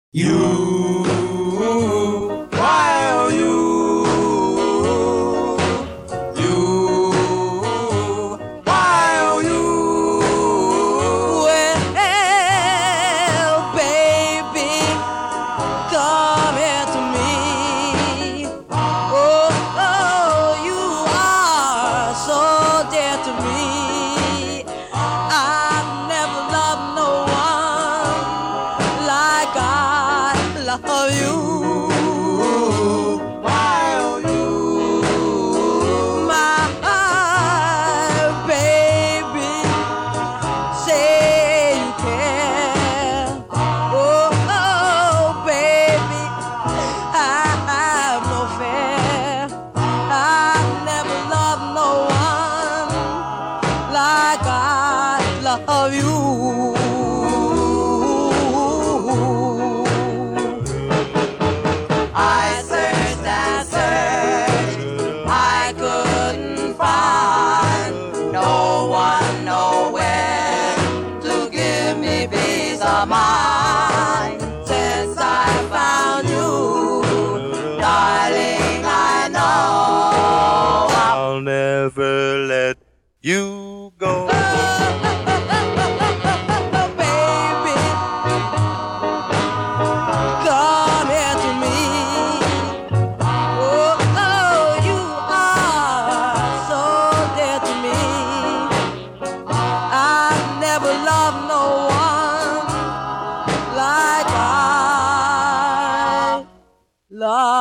You, while you, while you, well, baby, come here to me. Oh, oh, you are so dear to me. I've never loved no one like I love you. While you, my baby, say you care. Oh, oh, baby, I'm no fair. I've never loved no one like I love you. I searched and searched, I couldn't find no one nowhere to give me peace of mind. Since I found you, darling, I know I'll never let you go. Baby, come here to me. Oh, oh, you are so dear to me. I've never loved no one like I love.